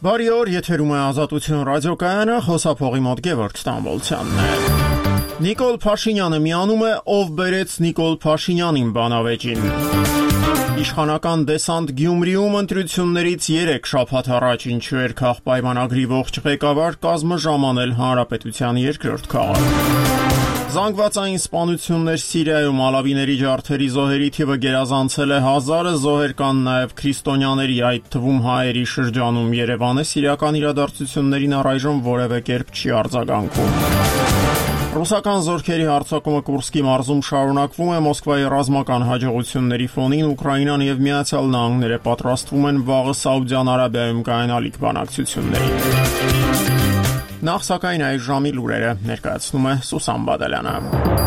Բարի օր, եթերում է Ազատություն ռադիոկայանը, խոսափողի մոտ Գևորգ Ստամբոլցյանն է։ Նիկոլ Փաշինյանը միանում է, ով բերեց Նիկոլ Փաշինյանին բանավեճին։ Իշխանական դեսանտ Գյումրիում ընտրություններից 3 շաբաթ առաջ ինչու էր քաղաքպայմանագրի ողջ ղեկավար կազմը ժամանել Հանրապետության երկրորդ քաղաք։ Զանգվածային սպանություններ Սիրիայում ալավիների ջարդերի զոհերի թիվը գերազանցել է 1000-ը, զոհեր կան նաև քրիստոնյաների, այդ թվում հայերի շրջանում։ Երևանը սիրիական իրադարձություններին առայժմ որևէ կերպ չի արձագանքում։ Ռուսական զորքերի հարձակումը Կուրսկի մարզում շարունակվում է։ Մոսկվայի ռազմական հաջողությունների ֆոնին Ուկրաինան եւ Միացյալ Նահանգները պատրաստվում են վաղը Սաուդյան Արաբիայում կայանալիք բանակցությունների։ Նախ սակայն այս ժամի լուրերը ներկայացնում է Սուսան Բադալյանը։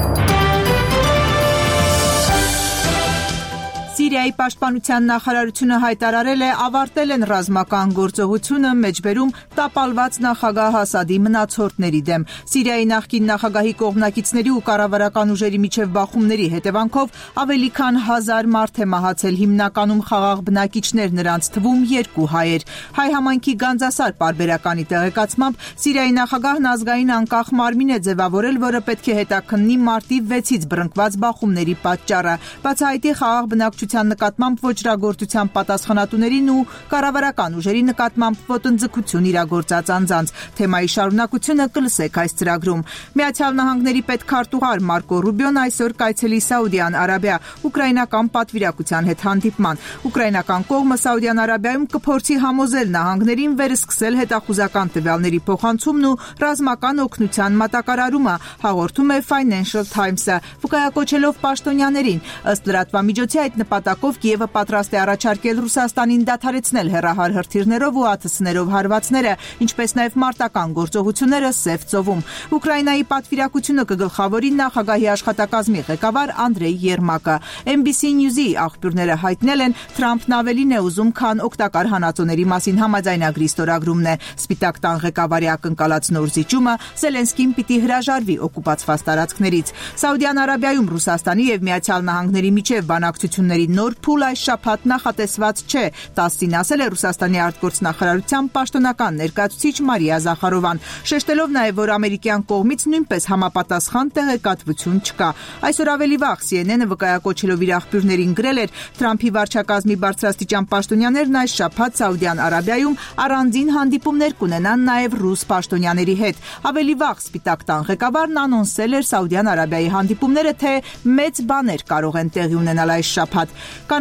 Սիրիայի պաշտպանության նախարարությունը հայտարարել է, ավարտել են ռազմական գործողությունը մեջբերում տապալված նախագահ Ասադի մնացորդների դեմ։ Սիրիայի նախկին նախագահի կողմնակիցների ու կառավարական ուժերի միջև բախումների հետևանքով ավելի քան 1000 մարդ է մահացել, հիմնականում խաղաղ բնակիչներ, նրանց թվում 2 հայեր։ Հայ համայնքի Գանձասար պարբերականի տեղեկացմամբ Սիրիայի նախագահն ազգային անկախ մարմին է ձևավորել, որը պետք է հետաքննի մարտի 6-ից բռնկված բախումների պատճառը։ Բացահայտի խաղաղ բնակչության նկատմամբ ոճրագործության պատասխանատուներին ու կառավարական ուժերի նկատմամբ ոտնձգություն իրագործած անձանց։ Թեմայի շարունակությունը կլսեք այս ծրագրում։ Միացյալ Նահանգների պետքարտուղար Մարկո Ռուբիոն այսօր կայցելի Սաուդյան Արաբիա ուկրաինական պատվիրակության հետ հանդիպման։ Ուկրաինական կողմը Սաուդյան Արաբիայում կփորձի համոզել նահանգներին վերսկսել հետախուզական տվյալների փոխանցումն ու ռազմական օգնության մատակարարումը, հաղորդում է Financial Times-ը, վկայակոչելով պաշտոնյաներին։ Ըստ լրատվամիջոցի այդ նպատակով Կիևը պատրաստ է առաջարկել Ռուսաստանին դադարեցնել հեռահար հրթիռներով ու ԱԹՍ-ներով հարվածները, ինչպես նաև մարտական գործողությունները Սև ծովում։ Ուկրաինայի պատվիրակությունը կգլխավորի նախագահի աշխատակազմի ղեկավար Անդրեյ Երմակը։ NBC News-ի աղբյուրները հայտնել են, Թրամփն ավելին է ուզում, քան օգտակար հանածոների մասին համաձայնագրի ստորագրումն է։ Սպիտակ տան ղեկավարի ակնկալած նոր զիջումը Զելենսկին պիտի հրաժարվի օկուպացված տարածքներից։ Սաուդյան Արաբիայում Ռուսաստանի եւ Միացյալ Նահանգների միջև բանակցությունների նոր փուլ այս շաբաթ նախատեսված չէ, ՏԱՍՍ-ին ասել է Ռուսաստանի արտգործնախարարության պաշտոնական ներկայացուցիչ Մարիա Զախարովան, շեշտելով նաև, որ ամերիկյան կողմից նույնպես համապատասխան տեղեկատվություն չկա։ Այսօր ավելի վաղ CNN-ը վկայակոչելով իր աղբյուրներին գրել էր, Թրամփի վարչակազմի բարձրաստիճան պաշտոնյաներն այս շաբաթ Սաուդյան Արաբիայում առանձին հանդիպումներ կունենան նաև ռուս պաշտոնյաների հետ։ Ավելի վաղ Սպիտակ տան ղեկավարն անոնսել էր Սաուդյան Արաբիայի հանդիպումները, թե մեծ բաներ կարող են տեղի ունենալ այս շաբաթ։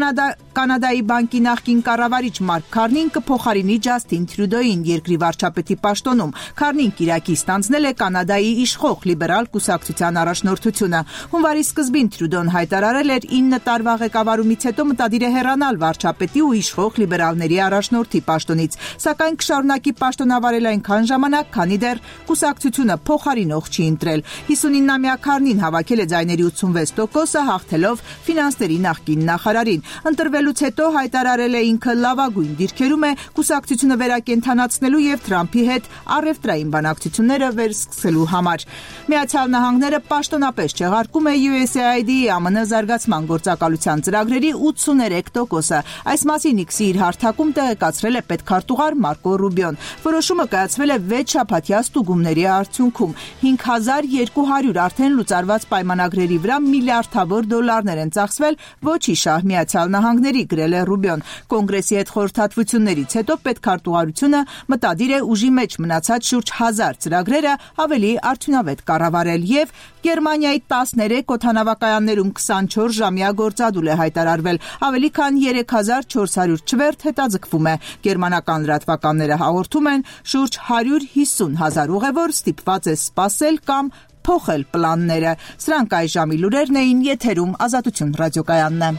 Կանադայի բանկի նախկին կառավարիչ Մարկ Քարնին կփոխարինի Ջասթին Թրյուդոյին երկրի վարչապետի պաշտոնում։ Քարնին Կիրակի ստանձնել է Կանադայի իշխող լիբերալ կուսակցության առաջնորդությունը։ Հունվարի սկզբին Թրյուդոն հայտարարել էր 9 տարվա ղեկավարումից հետո մտադիր է հեռանալ վարչապետի ու իշխող լիբերալների առաջնորդի պաշտոնից, սակայն կշարունակի պաշտոնավարել այնքան ժամանակ, քանի դեռ կուսակցությունը փոխարինող չի ընտրել։ 59-ամյա Քարնին հավաքել է ձայների 86%-ը, հաղթելով ֆինանսների նախկին նախարարին։ Ընտրվելուց հետո հայտարարել է ինքը լավագույն դիրքերում է կուսակցությունը վերակենդանացնելու եւ Թրամփի հետ առևտրային բանակցությունները վերսկսելու համար։ Միացյալ Նահանգները պաշտոնապես չեղարկում է USAID-ի ԱՄՆ զարգացման գործակալության ծրագրերի 83%-ը։ Այս մասին X-ի իր հարթակում տեղեկացրել է պետքարտուղար Մարկո Ռուբիոն։ Որոշումը կայացվել է 6 շաբաթյա ստուգումների արդյունքում։ 5200 արդեն լուծարված պայմանագրերի վրա միլիարդավոր դոլարներ են ծախսվել ոչ իշահ Միացյալ Նահանգների, գրել է Ռուբիոն։ Կոնգրեսի հետ խորհրդատվություններից հետո պետքարտուղարությունը մտադիր է ուժի մեջ մնացած շուրջ 1000 ծրագրերը ավելի արդյունավետ կառավարել եւ Գերմանիայի 13 օդանավակայաններում 24 ժամյա գործադուլ է հայտարարվել։ Ավելի քան 3400 չվերթ հետաձգվում է։ Գերմանական լրատվականները հաղորդում են, շուրջ 150,000 ուղևոր ստիպված է սպասել կամ փոխել պլանները։ Սրանք այս ժամի լուրերն էին, եթերում Ազատություն ռադիոկայանն է։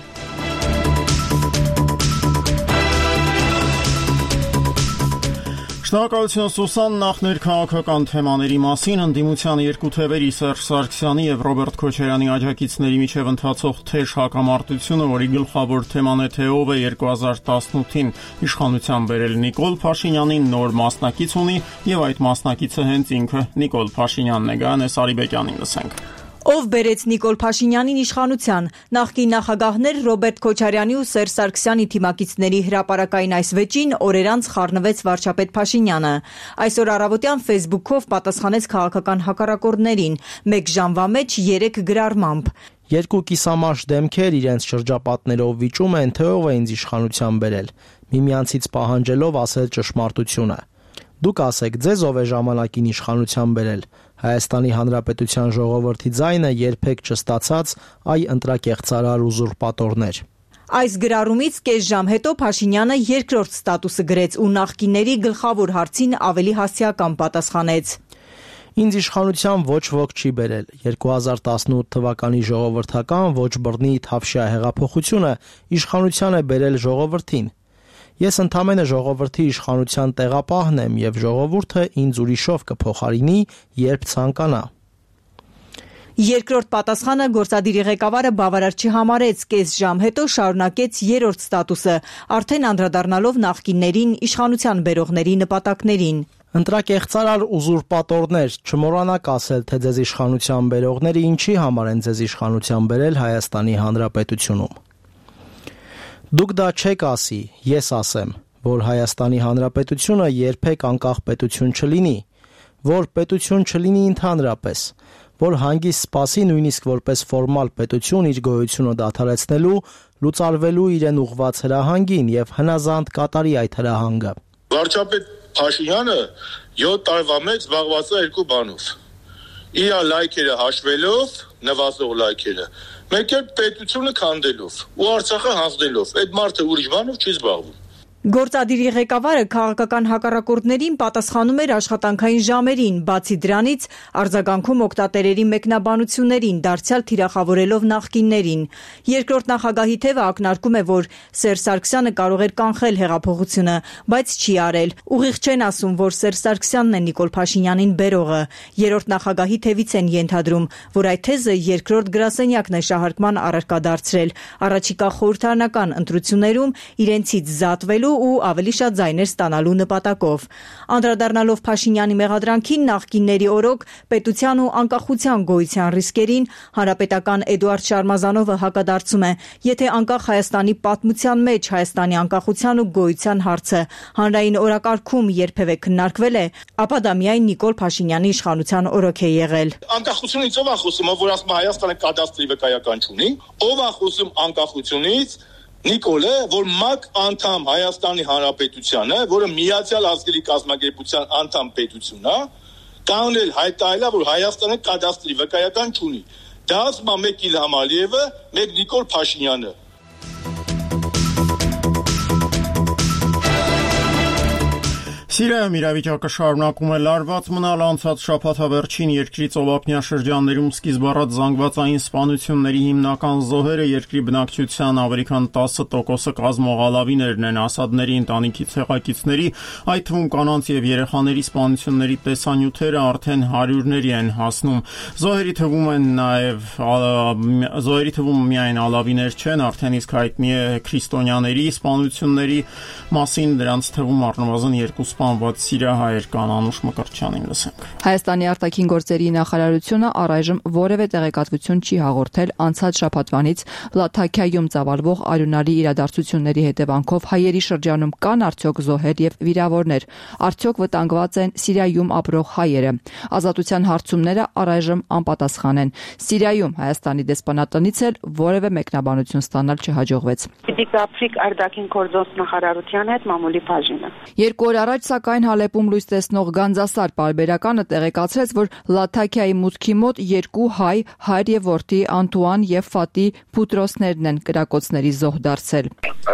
Շնորհակալություն Սուսան, նախ ներքաղաքական թեմաների մասին ընդդիմության երկու թևերի Սերժ Սարգսյանի եւ Ռոբերտ Քոչարյանի աջակիցների միջև ընթացող թեժ հակամարտությունը, որի գլխավոր թեման է, թե ով է 2018-ին իշխանության բերել Նիկոլ Փաշինյանին, նոր մասնակից ունի եւ այդ մասնակիցը հենց ինքը Նիկոլ Փաշինյանն է։ Գայանե Սարիբեկյանին լսենք։ Ով բերեց Նիկոլ Փաշինյանին իշխանության։ Նախկին նախագահներ Ռոբերտ Քոչարյանի ու Սերժ Սարգսյանի թիմակիցների հրապարակային այս վեճին օրեր անց խառնվեց վարչապետ Փաշինյանը։ Այսօր առավոտյան Facebook-ով պատասխանեց քաղաքական հակառակորդներին, 1 ժամվա մեջ 3 գրառմամբ։ Երկու կիսամարշ դեմքեր իրենց շրջապատներով վիճում են, թե ով է ինձ իշխանության բերել, միմյանցից պահանջելով ասել ճշմարտությունը։ Դուք ասեք, ձեզ ով է ժամանակին իշխանության բերել։ Հայաստանի Հանրապետության ժողովրդի ձայնը երբեք չստացած այ ընտրակեղծարար ուզուրպատորներ։ Այս գրառումից կես ժամ հետո Փաշինյանը երկրորդ ստատուսը գրեց ու նախկինների գլխավոր հարցին ավելի հասցեական պատասխանեց։ Ինձ իշխանության ոչ ոք չի բերել։ 2018 թվականի ժողովրդական ոչ բռնի Թավշյա հեղափոխությունը իշխանության է բերել ժողովրդին։ Ես ընդամենը ժողովրդի իշխանության տեղապահն եմ եւ ժողովուրդը ինձ ուրիշով կփոխարինի, երբ ցանկանա։ Երկրորդ պատասխանը գործադիրի ղեկավարը բավարար չհամարեց, կես ժամ հետո շարունակեց երրորդ ստատուսը, արդեն անդրադառնալով նախկիններին իշխանության բերողների նպատակներին։ Ընտրակեղծարար ուզուրպատորներ, չմոռանաք ասել, թե ձեզ իշխանության բերողները ինչի համար են ձեզ իշխանության բերել Հայաստանի Հանրապետությունում։ Դուք դա չեք ասի, ես ասեմ, որ Հայաստանի Հանրապետությունը երբեք անկախ պետություն չլինի, որ պետություն չլինի ընդհանրապես, որ հանգիստ սպասի նույնիսկ որպես ֆորմալ պետություն իր գոյությունը դադարեցնելու, լուծարվելու իրեն ուղղված հրահանգին եւ հնազանդ կատարի այդ հրահանգը։ Վարչապետ Փաշինյանը 7 տարվա մեջ զբաղված է երկու բանով։ Իր լայքերը հաշվելով, նվազող լայքերը, մեկ էլ պետությունը քանդելով ու Արցախը հանձնելով։ Այդ մարդը ուրիշ բանով չի զբաղվում։ Գործադիրի ղեկավարը քաղաքական հակառակորդներին պատասխանում էր աշխատանքային ժամերին, բացի դրանից արձագանքում օգտատերերի մեկնաբանություններին, դարձյալ թիրախավորելով նախկիններին։ Երկրորդ նախագահի թևը ակնարկում է, որ Սերժ Սարգսյանը կարող էր կանխել հեղափոխությունը, բայց չի արել։ Ուղիղ չեն ասում, որ Սերժ Սարգսյանն է Նիկոլ Փաշինյանին բերողը։ Երրորդ նախագահի թևից են ենթադրում, որ այդ թեզը երկրորդ գրասենյակն է շահարկման առարկա դարձրել։ Առաջիկա խորհրդարանական ընտրություններում իրենցից զատվելու ու ավելի շատ ձայներ ստանալու նպատակով։ Անդրադառնալով Փաշինյանի մեղադրանքին նախկինների օրոք պետության ու անկախության գոյության ռիսկերին, հանրապետական Էդուարդ Շարմազանովը հակադարձում է, եթե անկախ Հայաստանի պատմության մեջ Հայաստանի անկախության ու գոյության հարցը հանրային օրակարգում երբևէ քննարկվել է, ապա դա միայն Նիկոլ Փաշինյանի իշխանության օրոք է եղել։ Անկախությունից ով է խոսում, որ ասում է Հայաստանը կադաստրի վկայական չունի, ով է խոսում անկախությունից Նիկոլը, որ ՄԱԿ անդամ Հայաստանի Հանրապետության է, որը Միացյալ Ազգերի կազմակերպության անդամ պետություն է, կանոնել հայտարարել, որ Հայաստանը կադաստրի վկայական չունի։ Դա ասում է մեկ Իլհամ Ալիևը, մեկ Նիկոլ Փաշինյանը։ Սիրիայում իրավիճակը շարունակում է լարված մնալ անցած շաբաթավերջին երկրի ծովափնյա շրջաններում սկիզբ առած զանգվածային սպանությունների հիմնական զոհերը երկրի բնակչության ավելի քան 10%-ը կազմող ալավիներն են, ասադների ընտանիքի ցեղակիցների, այդ թվում կանանց եւ երեխաների սպանությունների տեսանյութերը արդեն հարյուրների են հասնում։ Զոհերի թվում միայն ալավիներ չեն, արդեն իսկ հայտնի է քրիստոնյաների սպանությունների մասին, դրանց թվում առնվազն 2 սպանված սիրիահայեր կան, Անուշ Մկրտչյանին լսենք։ Հայաստանի արտաքին գործերի նախարարությունը առայժմ որևէ տեղեկատվություն չի հաղորդել անցած շաբաթվանից Լաթաքիայում ծավալվող արյունարի իրադարձությունների հետևանքով հայերի շրջանում կան արդյոք զոհեր եւ վիրավորներ, արդյոք վտանգված են Սիրիայում ապրող հայերը։ Ազատության հարցումները առայժմ անպատասխան են։ Սիրիայում Հայաստանի դեսպանատնից էլ որևէ մեկնաբանություն ստանալ չհաջողվեց։ Պիտի կապրիկ արտաքին գործոս նախարարության հետ մամուլի բաժինը։ 2 օր առաջ սակայն Հալեպում լույս տեսնող Գանձասար պարբերականը տեղեկացրեց, որ Լաթաքիայի մուտքի մոտ 2 հայր եւ որդի Անտուան եւ Ֆատի Փուտրոսներն են կրակոցների զոհ դարձել։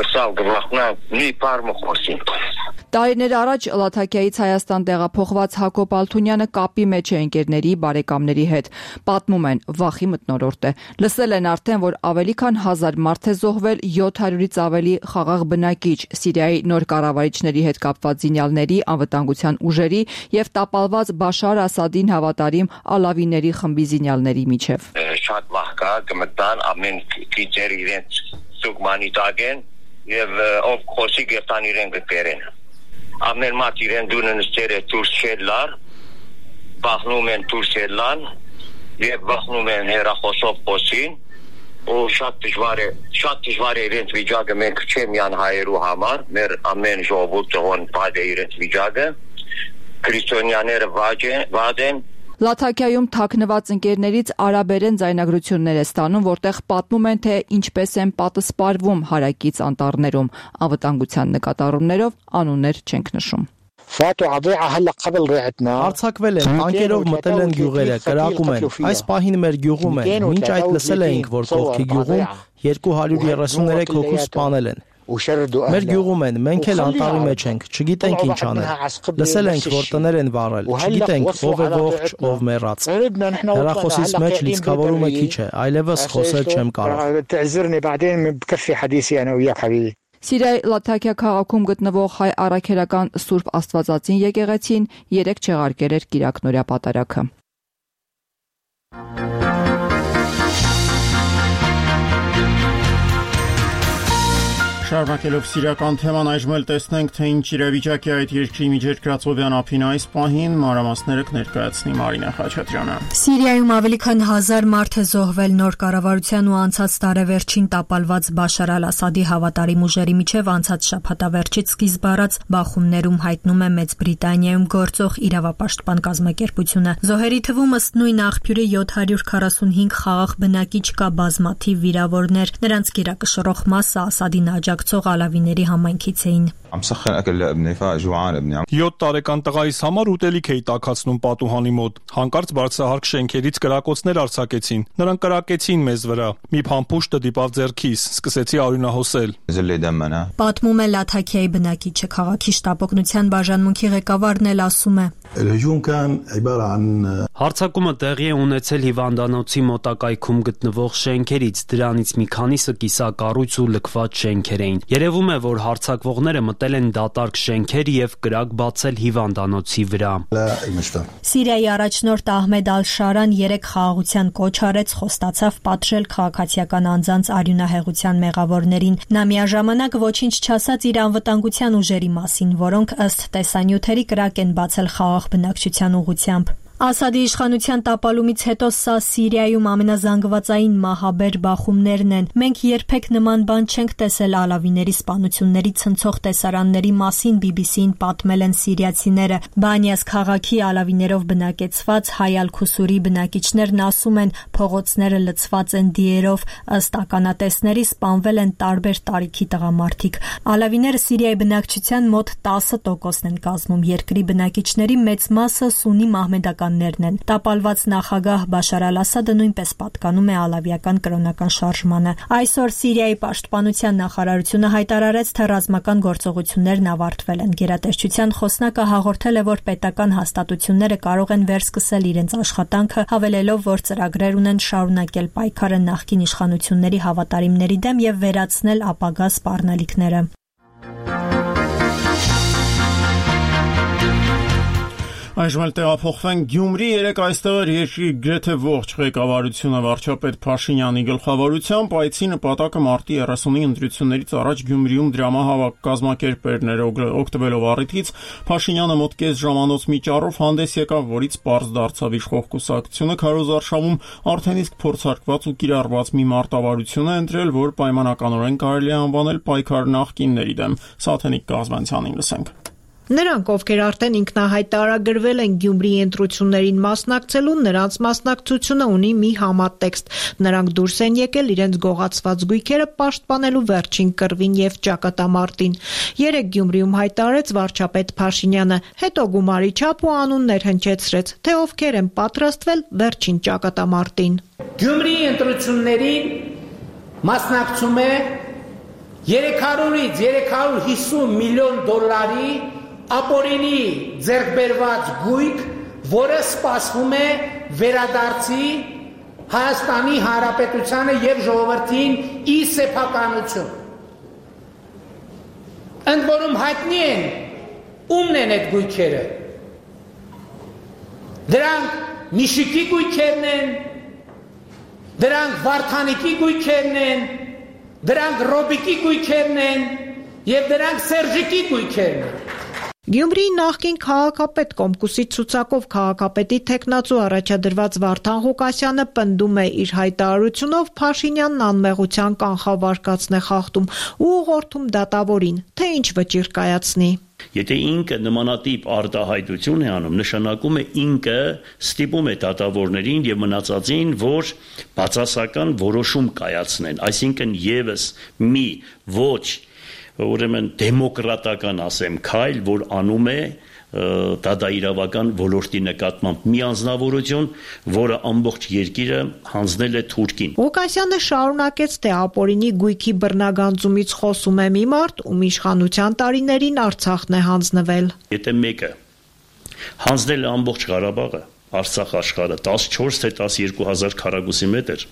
Տարիներ առաջ Լաթաքիայից Հայաստան տեղափոխված Հակոբ Ալթունյանը կապի մեջ է ընկերների, բարեկամների հետ։ Պատմում են, վախի մթնոլորտ է։ Լսել են արդեն, որ ավելի քան 1000 մարդ է զոհվել, 700-ից ավելի խաղաղ բնակիչ, Սիրիայի նոր կառավարիչների հետ կապված զինյալների, անվտանգության ուժերի եւ տապալված Բաշար Ասադին հավատարիմ ալավիների խմբի զինյալների միջև։ Շատ վախ կա, կմտան ամեն քիչեր իրենց սուգմանի տագեն եւ ով խոսի գտան իրեն գտերեն։ Ամեն մարդ իրեն դունը նստերը դուրս չելար, բախնում են դուրս ելան եւ վախնում են հերախոսով խոսին ու շատ դժվար է իրենց վիճակը մենք չեմ յան հայերու համար մեր ամեն ժողովուրդը ոնց բադ է իրենց վիճակը քրիստոնյաները վադ են Լաթաքիայում թաքնված ընկերներից արաբերեն ձայնագրություններ է ստանում, որտեղ պատմում են, թե ինչպես են պատասպարվում հարակից անտառներում, անվտանգության նկատառումներով անուններ չենք նշում։ Արձակվել են, անկերով մտել են գյուղերը, կրակում են, այս պահին մեր գյուղում են, մինչ այդ լսել էինք, որ կողքի գյուղում 233 հոգու սպանել են։ Մեր գյուղում են, մենք էլ անտառի մեջ ենք, չգիտենք ինչ անել։ Լսել ենք, որ տներ են վառել, չգիտենք ով է ողջ, ով մեռած։ Հեռախոսից մեջ լիցքավորումը քիչ է, այլևս խոսել չեմ կարող։ Սիրիայի Լաթաքիա քաղաքում գտնվող հայ առաքելական Սուրբ Աստվածածին եկեղեցին 3 չեղարկել էր կիրակնօրյա պատարագը։ Շարունակելով սիրիական թեման այժմ էլ տեսնենք, թե ինչ իրավիճակի այդ երկրի միջերկրածովյան ափին այս պահին մանրամասները կներկայացնի Մարինա Խաչատրյանը։ Սիրիայում ավելի քան 1000 մարդ է զոհվել նոր կառավարության ու անցած տարեվերջին տապալված Բաշար al-Ասադի հավատարիմ ուժերի միջև անցած շաբաթավերջից սկիզբ առած բախումներում հայտնում է Մեծ Բրիտանիայում գործող իրավապաշտպան կազմակերպությունը։ Զոհերի թվում ըստ նույն աղբյուրի 745 խաղաղ բնակիչ կա, բազմաթիվ վիրավորներ, նրանց գերակշռող մասը Ասադին աջակցող ալավիների համայնքից էին։ 7 տարեկան տղայիս համար ուտելիք էի տաքացնում պատուհանի մոտ։ Հանկարծ բարձրահարկ շենքերից կրակոցներ արձակեցին։ Նրանք կրակեցին մեզ վրա։ Մի փամփուշտը դիպավ ձեռքիս, սկսեցի արյունահոսել։ Պատմում է Լաթաքիայի բնակիչը, քաղաքի շտապօգնության բաժանմունքի ղեկավարն էլ ասում է. Հարձակումը տեղի է ունեցել հիվանդանոցի մոտակայքում գտնվող շենքերից, դրանից մի քանիսը կիսակառույց ու լքված շենքեր էին։ Երևում է, որ հարձակվողները մտել են դատարկ շենքեր եւ կրակ բացել հիվանդանոցի վրա։ Սիրիայի առաջնորդ Ահմեդ Ալ-Շարան 3 խաղաղության կոչ արեց, խոստացավ պատժել քաղաքացիական անձանց արյունահեղության մեղավորներին։ Նա միաժամանակ ոչինչ չասաց իր անվտանգության ուժերի մասին, որոնք ըստ տեսանյութերի կրակ են բացել խաղաղ բնակչության ուղղությամբ։ Ասադի իշխանության տապալումից հետո սա Սիրիայում ամենազանգվածային մահաբեր բախումներն են։ Մենք երբեք նման բան չենք տեսել ալավիների սպանությունների ցնցող տեսարանների մասին BBC-ին պատմել են սիրիացիները։ Բանյաս քաղաքի ալավիներով բնակեցված Հայ Ալ-Քուսուրի բնակիչներն ասում են, փողոցները լցված են դիերով, ըստ ականատեսների սպանվել են տարբեր տարիքի տղամարդիկ։ Ալավիները Սիրիայի բնակչության մոտ 10%-ն են կազմում։ Երկրի բնակիչների մեծ մասը սուննի մահմեդական են։ Տապալված նախագահ Բաշար al-Ասադը նույնպես պատկանում է ալավիական կրոնական շարժմանը։ Այսօր Սիրիայի պաշտպանության նախարարությունը հայտարարեց, թե ռազմական գործողություններն ավարտվել են։ Գերատեսչության խոսնակը հաղորդել է, որ պետական հաստատությունները կարող են վերսկսել իրենց աշխատանքը, հավելելով, որ ծրագրեր ունեն շարունակել պայքարը նախկին իշխանությունների հավատարիմների դեմ եւ վերացնել ապագա սպառնալիքները։ Այժմ էլ տեղափոխվենք Գյումրի, երեկ այստեղ երկրի գրեթե ողջ ղեկավարությունը վարչապետ Փաշինյանի գլխավորությամբ այցի նպատակը մարտի 30-ի ընտրություններից առաջ Գյումրիում դրամահավաք կազմակերպելն էր, օգտվելով առիթից Փաշինյանը մոտ կես ժամանոց միջառով հանդես եկավ, որից պարզ դարձավ իշխող կուսակցությունը քարոզարշավում արդեն իսկ փորձարկված ու կիրառված մի մարտավարություն է ընտրել, որ պայմանականորեն կարելի է անվանել պայքար նախկինների դեմ։ Սաթենիկ Կազմանցյանին լսենք։ Նրանք, ովքեր արդեն ինքնահայտարարագրվել են Գյումրիի ընտրություններին մասնակցելու, նրանց մասնակցությունը ունի մի համատեքստ։ Նրանք դուրս են եկել իրենց գողացված գույքերը պաշտպանելու վերջին կռվին եւ ճակատամարտին։ Երեկ Գյումրիում հայտարարեց վարչապետ Փաշինյանը, հետո գումարի չափ ու անուններ հնչեցրեց, թե ովքեր են պատրաստվել վերջին ճակատամարտին։ Գյումրիի ընտրություններին մասնակցում է 300-ից 350 միլիոն դոլարի ապօրինի ձեռքբերված գույք, որը սպասվում է վերադարձի Հայաստանի Հանրապետությանը եւ ժողովրդին ի սեփականություն։ Ընդ որում հայտնի են ումն են այդ գույքերը։ Դրանք Միշիկի գույքերն են, դրանք Վարդանիկի գույքերն են, դրանք Ռոբիկի գույքերն են եւ դրանք Սերժիկի գույքերն են։ Գյումրիի նախկին քաղաքապետ Կոմկուսի ցուցակով քաղաքապետի թեկնածու առաջադրված Վարդան Ղուկասյանը պնդում է իր հայտարարությունով Փաշինյանն անմեղության կանխավարկածն է խախտում ու ուղղորդում դատավորին, թե ինչ վճիռ կայացնի։ Եթե ինքը նմանատիպ արտահայտություն է անում, նշանակում է ինքը ստիպում է դատավորներին եւ մնացածին, որ բացասական որոշում կայացնեն, այսինքն եւս մի ոչ ուրեմն դեմոկրատական ասեմ քայլ, որ անում է դատաիրավական ոլորտի նկատմամբ մի անձնավորություն, որը ամբողջ երկիրը հանձնել է Թուրքին։ Ղուկասյանը շարունակեց, թե ապօրինի գույքի բռնագանձումից խոսում է մի մարդ, ում իշխանության տարիներին Արցախն է հանձնվել։ Եթե մեկը հանձնել է ամբողջ Ղարաբաղը, Արցախ աշխարհը 14 թե 12,000 քառակուսի մետր,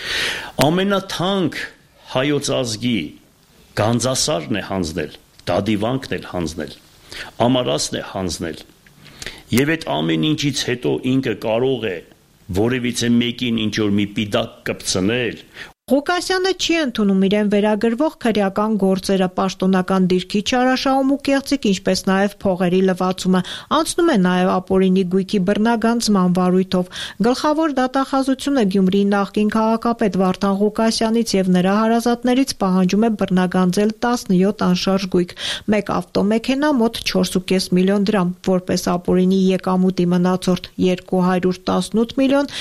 ամենաթանկ հայոց ազգի Գանձասարն է հանձնել, Դադիվանքն է հանձնել, Ամարասն է հանձնել, եւ այդ ամեն ինչից հետո ինքը կարող է որևիցե մեկին ինչ-որ մի պիտակ կպցնել։ Ղուկասյանը չի ընդունում իրեն վերագրվող քրեական գործերը, պաշտոնական դիրքի չարաշահում ու կեղծիք, ինչպես նաև փողերի լվացումը, անցնում է նաև ապօրինի գույքի բռնագանձման վարույթով։ Գլխավոր դատախազությունը Գյումրիի նախկին քաղաքապետ Վարդան Ղուկասյանից եւ նրա հարազատներից պահանջում է բռնագանձել 17 անշարժ գույք, 1 ավտոմեքենա մոտ 4.5 միլիոն դրամ, որպես ապօրինի եկամուտի մնացորդ 218 միլիոն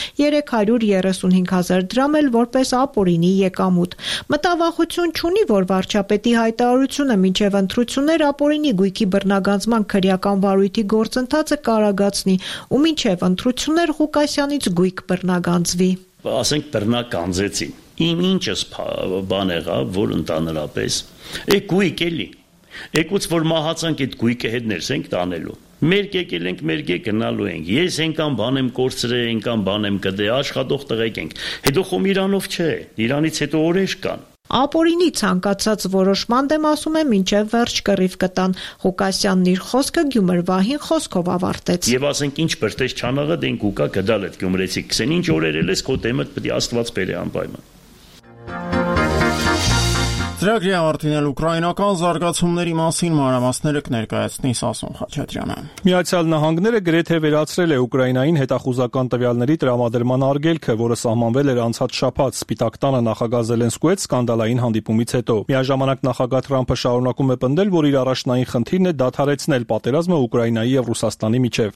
335 հազար դրամ էլ որպես ապօրինի եկամուտ։ Մտավախություն չունի, որ վարչապետի հայտարարությունը մինչև ընտրություններ ապօրինի գույքի բռնագանձման քրեական վարույթի գործընթացը կարագացնի ու մինչև ընտրություններ Ղուկասյանից գույք բռնագանձվի։ Ասենք բռնագանձեցին։ Իմ ինչս բան եղավ, որ ընդհանրապես գույք էլի։ Եկուց որ մահացանք այդ գույքը հետ ներսենք տանելու։ Մեր եկել ենք, մեր գնալու ենք։ Ես ենքան բան եմ կորցրել, ենքան բան եմ կդե աշխատող տղեկ ենք։ Հետո խոմ Իրանով չէ, Իրանից հետո օրեր կան։ Ապօրինի ցանկացած որոշման դեմ ասում է մինչև վերջ կռիվ կտան։ Ղուկասյանն իր խոսքը Գյումրվահին խոսքով ավարտեց։ Եվ ասենք ինչ բրտես չանաղը դեն կուկա գդալ այդ գյումրեցի 20 ինչ օրեր ես քո դեմը պետք է Աստված բերե անպայման։ Ծրագրի ավարտին ուկրաինական զարգացումների մասին մանրամասները կներկայացնի Սասուն Խաչատրյանը։ Միացյալ Նահանգները գրեթե վերացրել է Ուկրաինային հետախուզական տվյալների տրամադրման արգելքը, որը սահմանվել էր անցած շաբաթ Սպիտակ տանը նախագահ Զելենսկու հետ սկանդալային հանդիպումից հետո։ Միաժամանակ նախագահ Թրամփը շարունակում է պնդել, որ իր առաջնային խնդիրն է դադարեցնել պատերազմը Ուկրաինայի եւ Ռուսաստանի միջև։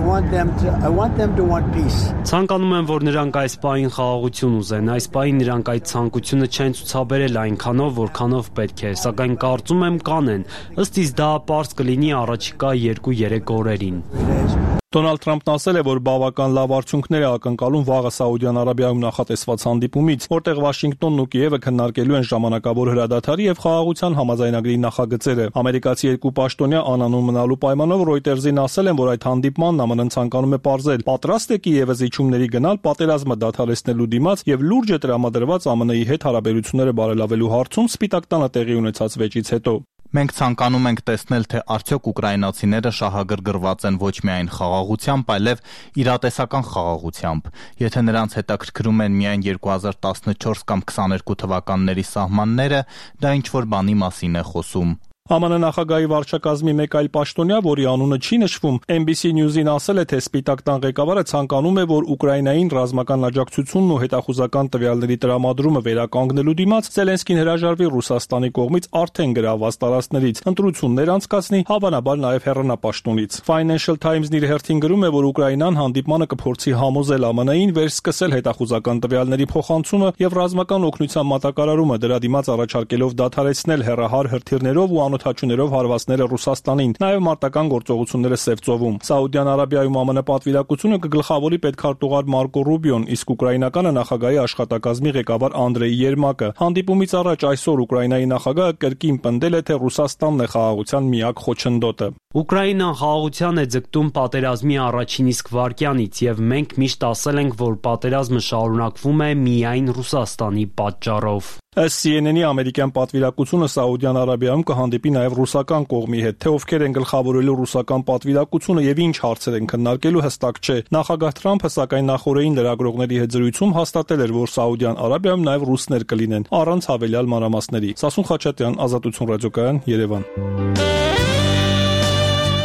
Ցանկանում եմ, որ նրանք այս պահին խաղաղություն ուզեն, այս պահին նրանք այդ ցանկությունը չեն ցուցաբերել այնքանով, որքանով պետք է, սակայն կարծում եմ կանեն, ըստ իս դա պարզ կլինի առաջիկա 2-3 օրերին։ Դոնալդ Թրամփն ասել է, որ բավական լավ արդյունքներ է ակնկալում վաղը Սաուդյան Արաբիայում նախատեսված հանդիպումից, որտեղ Վաշինգտոնն ու Կիևը քննարկելու են ժամանակավոր հրադադարի եւ խաղաղության համաձայնագրի նախագծերը։ Ամերիկացի երկու պաշտոնյա անանուն մնալու պայմանով Reuters-ին ասել են, որ այդ հանդիպմանն ԱՄՆ-ն ցանկանում է պարզել, պատրաստ է Կիևը զիջումների գնալ պատերազմը դադարեցնելու դիմաց եւ լուրջ է տրամադրված ԱՄՆ-ի հետ հարաբերությունները բարելավելու հարցում Սպիտակ տանը տեղի ունեցած վեճից հետո։ Մենք ցանկանում ենք տեսնել, թե արդյոք ուկրաինացիները շահագրգռված են ոչ միայն խաղաղությամբ, այլև իրատեսական խաղաղությամբ։ Եթե նրանց հետաքրքրում են միայն 2014 կամ 22 թվականների սահմանները, դա ինչ-որ բանի մասին է խոսում։ ԱՄՆ նախագահի վարչակազմի մեկ այլ պաշտոնյա, որի անունը չի նշվում, NBC News-ին ասել է, թե Սպիտակ տան ղեկավարը ցանկանում է, որ Ուկրաինային ռազմական աջակցությունն ու հետախուզական տվյալների տրամադրումը վերականգնելու դիմաց Զելենսկին հրաժարվի Ռուսաստանի կողմից արդեն գրաված տարածքներից, ընտրություններ անցկացնի, հավանաբար նաև հեռանապաշտոնից։ Financial Times-ն իր հերթին գրում է, որ Ուկրաինան հանդիպմանը կփորձի համոզել ԱՄՆ-ին վերսկսել հետախուզական տվյալների փոխանցումը եւ ռազմական օգնության մատակարարումը, դրա դիմաց առաջարկելով դադարեցնել հեռահար հրթիռներով ու անօթաչուներով հարվածները Ռուսաստանին, նաև մարտական գործողությունները Սևծովում։ Սաուդյան Արաբիայում ԱՄՆ պատվիրակությունը կգլխավորի պետքարտուղար Մարկո Ռուբիոն, իսկ ուկրաինականը նախագահի աշխատակազմի ղեկավար Անդրեյ Երմակը։ Հանդիպումից առաջ այսօր Ուկրաինայի նախագահը կրկին պնդել է, թե Ռուսաստանն է խաղաղության միակ խոչընդոտը։ Ուկրաինան խաղաղության է ձգտում պատերազմի առաջին իսկ վայրկյանից եւ մենք միշտ ասել ենք, որ պատերազմը շարունակվում է միայն Ռուսաստանի պատճառով։ Ըստ CNN-ի ամերիկյան պատվիրակությունը Սաուդյան Արաբիայում կհանդիպի նաև ռուսական կողմի հետ, թե ովքեր են գլխավորելու ռուսական պատվիրակությունը եւ ինչ հարցեր են քննարկելու հստակ չէ։ Նախագահ Թրամփը սակայն նախորդին լրագրողների հետ զրույցում հաստատել էր, որ Սաուդյան Արաբիայում նաև ռուսներ կլինեն, առանց հավելյալ մանրամասների։ Սասուն Խաչատրյան, Ազատություն ռադիոկայան, Երևան։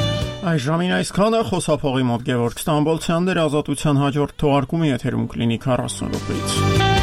Այժմին այսքանը խոսափողի մոտ Գևորգ Ստամբոլցյանն էր ազատության հաջորդ թողարկումի եթերում կլինի 40 րոպեից։